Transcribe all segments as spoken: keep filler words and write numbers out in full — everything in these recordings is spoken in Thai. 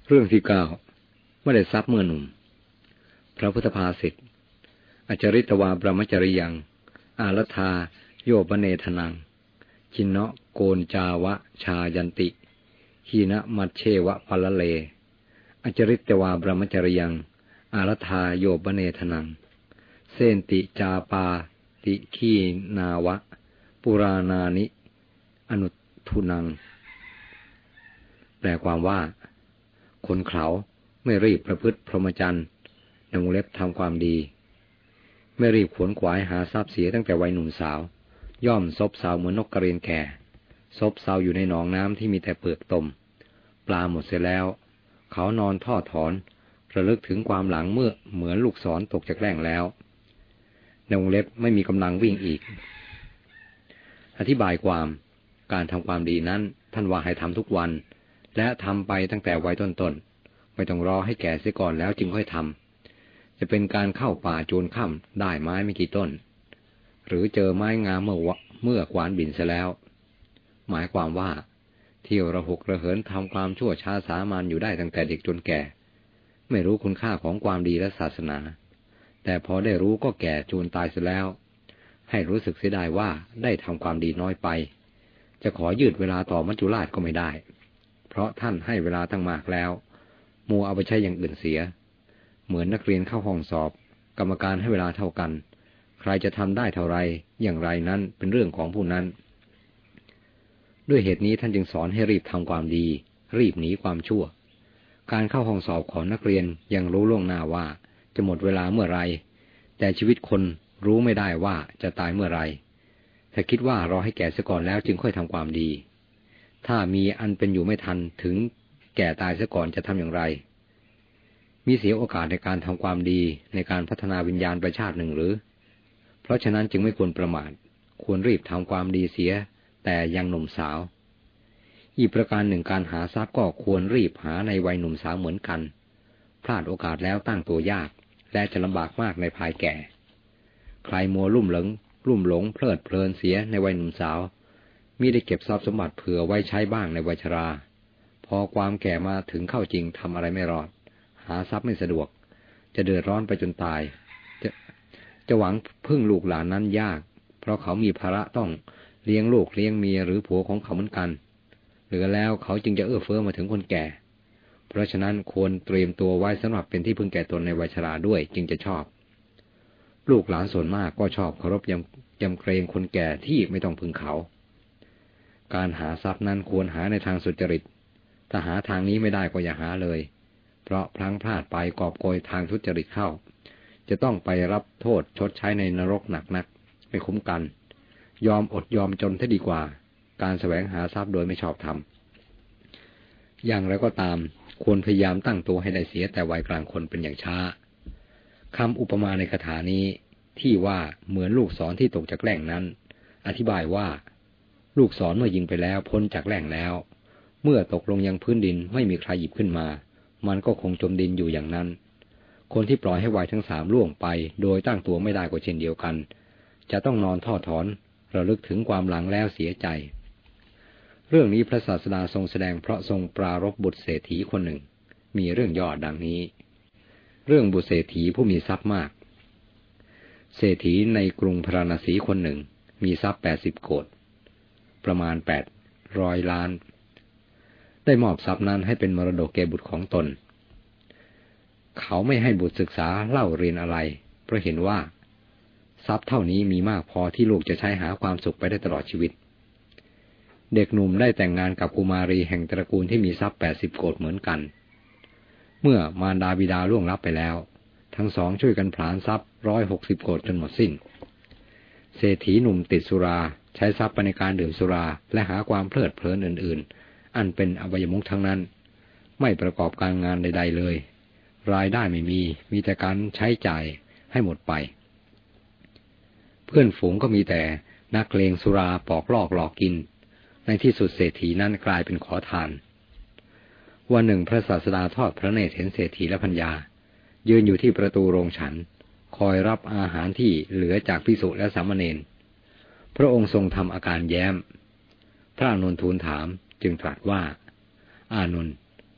เรื่องที่เก้าไม่ได้ทรัพย์เมื่อหนุ่มพระพุทธภาษิตอจริตวาบรมจริยังอารัธาโยปเนธนังชินเนะโกนจาวะชายันติหีนะมัชเชวะปัลเลอจริตวาบรมจริยังอารัธาโยปเนธนังเสนติจาปาติขีนาวะปุรานานิอนุทุนังแปลความว่าคนเขาไม่รีบประพฤติพรหมจรรย์ในวงเล็บทำความดีไม่รีบขวนขวายหาทรัพย์เสียตั้งแต่วัยหนุ่มสาวย่อมซบเซาเหมือนนกกระเรียนแก่ซบเซาอยู่ในหนองน้ำที่มีแต่เปลือกตมปลาหมดเสียแล้วเขานอนทอดถอนระลึกถึงความหลังเมื่อเหมือนลูกศรตกจากแร่งแล้วในวงเล็บไม่มีกำลังวิ่งอีกอธิบายความการทำความดีนั้นท่านว่าให้ทำทุกวันและทำไปตั้งแต่วัยต้นๆไม่ต้องรอให้แก่เสียก่อนแล้วจึงค่อยทำจะเป็นการเข้าป่าโจรค่ำได้ไม้ไม่กี่ต้นหรือเจอไม้งามเมื่อเมื่อกวานบินเสียแล้วหมายความว่าเที่ยวระหกระเหินทำความชั่วช้าสามัญอยู่ได้ตั้งแต่เด็กจนแก่ไม่รู้คุณค่าของความดีและศาสนาแต่พอได้รู้ก็แก่จูนตายเสียแล้วให้รู้สึกเสียดายว่าได้ทำความดีน้อยไปจะขอยืดเวลาต่อมัจจุราชก็ไม่ได้เพราะท่านให้เวลาตั้งมากแล้วมัวเอาไปใช้อย่างอื่นเสียเหมือนนักเรียนเข้าห้องสอบกรรมการให้เวลาเท่ากันใครจะทำได้เท่าไรอย่างไรนั้นเป็นเรื่องของผู้นั้นด้วยเหตุนี้ท่านจึงสอนให้รีบทำความดีรีบหนีความชั่วการเข้าห้องสอบของนักเรียนยังรู้ล่วงหน้าว่าจะหมดเวลาเมื่อไรแต่ชีวิตคนรู้ไม่ได้ว่าจะตายเมื่อไรถ้าคิดว่ารอให้แก่เสียก่อนแล้วจึงค่อยทำความดีถ้ามีอันเป็นอยู่ไม่ทันถึงแก่ตายเสียก่อนจะทำอย่างไรมีเสียโอกาสในการทำความดีในการพัฒนาวิญญาณไปชาติหนึ่งหรือเพราะฉะนั้นจึงไม่ควรประมาทควรรีบทำความดีเสียแต่ยังหนุ่มสาวอีกประการหนึ่งการหาทรัพย์ก็ควรรีบหาในวัยหนุ่มสาวเหมือนกันพลาดโอกาสแล้วตั้งตัวยากและจะลำบากมากในภายแก่ใครมัวลุ่มหลงลุ่มหลงเพลิดเพลินเสียในวัยหนุ่มสาวมิได้เก็บทรัพย์สมบัติเผื่อไว้ใช้บ้างในวัยชราพอความแก่มาถึงเข้าจริงทำอะไรไม่รอดหาทรัพย์ไม่สะดวกจะเดือดร้อนไปจนตายจะจะหวังพึ่งลูกหลานนั้นยากเพราะเขามีภาระต้องเลี้ยงลูกเลี้ยงเมียหรือผัวของเขาเหมือนกันเหลือแล้วเขาจึงจะเอื้อเฟื้อมาถึงคนแก่เพราะฉะนั้นควรเตรียมตัวไว้สำหรับเป็นที่พึ่งแก่ตนในวัยชราด้วยจึงจะชอบลูกหลานส่วนมากก็ชอบเคารพยำยำเกรงคนแก่ที่ไม่ต้องพึ่งเขาการหาทรัพย์นั้นควรหาในทางสุจริตถ้าหาทางนี้ไม่ได้ก็อย่าหาเลยเพราะพลั้งพลาดไปกอบโกยทางทุจริตเข้าจะต้องไปรับโทษชดใช้ในนรกหนักนักไม่คุ้มกันยอมอดยอมจนถ้าดีกว่าการแสวงหาทรัพย์โดยไม่ชอบธรรมอย่างไรก็ตามควรพยายามตั้งตัวให้ได้เสียแต่วัยกลางคนเป็นอย่างช้าคำอุปมาในคาถานี้ที่ว่าเหมือนลูกศรที่ตกจากแหล่งนั้นอธิบายว่าลูกศรเมื่อยิงไปแล้วพ้นจากแหล่งแล้วเมื่อตกลงยังพื้นดินไม่มีใครหยิบขึ้นมามันก็คงจมดินอยู่อย่างนั้นคนที่ปล่อยให้วัยทั้งสามล่วงไปโดยตั้งตัวไม่ได้ก็เช่นเดียวกันจะต้องนอนทอดถอนระลึกถึงความหลังแล้วเสียใจเรื่องนี้พระศาสดาทรงแสดงเพราะทรงปรารภบุตรเศรษฐีคนหนึ่งมีเรื่องย่อดังนี้เรื่องบุตรเศรษฐีผู้มีทรัพย์มากเศรษฐีในกรุงพาราณสีคนหนึ่งมีทรัพย์แปดสิบโกฏประมาณแปดร้อยล้านได้มอบทรัพย์นั้นให้เป็นมรดกแก่บุตรของตนเขาไม่ให้บุตรศึกษาเล่าเรียนอะไรเพราะเห็นว่าทรัพย์เท่านี้มีมากพอที่ลูกจะใช้หาความสุขไปได้ตลอดชีวิตเด็กหนุ่มได้แต่งงานกับกุมารีแห่งตระกูลที่มีทรัพย์แปดสิบโกฏเหมือนกันเมื่อมารดาบิดาล่วงลับไปแล้วทั้งสองช่วยกันผลาญทรัพย์ร้อยหกสิบโกฏจนหมดสิ้นเศรษฐีหนุ่มติดสุราใช้ทรัพย์ไปในการดื่มสุราและหาความเพลิดเพลินอื่นๆอันเป็นอบายมุขทั้งนั้นไม่ประกอบการงานใดๆเลยรายได้ไม่มีมีแต่การใช้จ่ายให้หมดไปเพื่อนฝูงก็มีแต่นักเลงสุราปอกลอกหลอกกินในที่สุดเศรษฐีนั้นกลายเป็นขอทานวันหนึ่งพระศาสดาทอดพระเนตรเห็นเศรษฐีและพัญญายืนอยู่ที่ประตูโรงฉันคอยรับอาหารที่เหลือจากภิกษุและสามเณรพระองค์ทรงทำอาการแย้มพระอานนท์ทูลถามจึงตรัสว่าอานนท์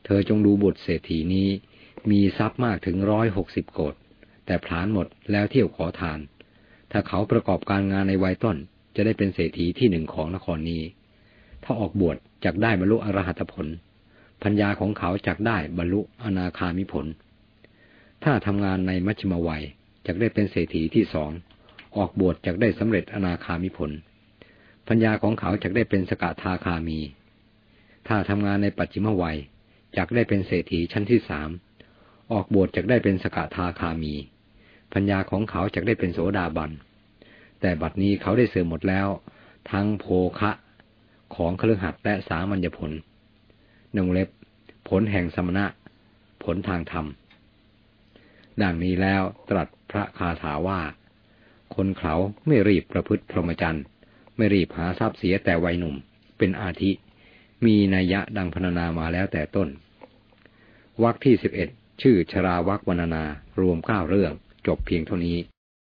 เธอจงดูบุตรเศรษฐีนี้มีทรัพย์มากถึงร้อยหกสิบโกฏแต่ผลาญหมดแล้วเที่ยวขอทานถ้าเขาประกอบการงานในวัยต้นจะได้เป็นเศรษฐีที่หนึ่งของนครนี้ถ้าออกบวชจักได้บรรลุอรหัตผลปัญญาของเขาจักได้บรรลุอนาคามิผลถ้าทำงานในมัชฌิมวัยจักได้เป็นเศรษฐีที่สองออกบวชจักได้สำเร็จอนาคามิผลปัญญาของเขาจักได้เป็นสกทาคามีถ้าทำงานในปัจฉิมวัยจักได้เป็นเศรษฐีชั้นที่สามออกบวชจักได้เป็นสกทาคามีปัญญาของเขาจักได้เป็นโสดาบันแต่บัดนี้เขาได้เสื่อมหมดแล้วทั้งโภคะของคฤหัสถ์และสามัญญผลนงเล็บผลแห่งสมณะผลทางธรรมดังนี้แล้วตรัสพระคาถาว่าคนเขาไม่รีบประพฤติพรหมจรรย์ไม่รีบหาทรัพย์เสียแต่วัยหนุ่มเป็นอาทิมีนัยยะดังพรรณนามาแล้วแต่ต้นวรรคที่สิบเอ็ดชื่อชราวรรควรรณนารวมเก้าเรื่องจบเพียงเท่านี้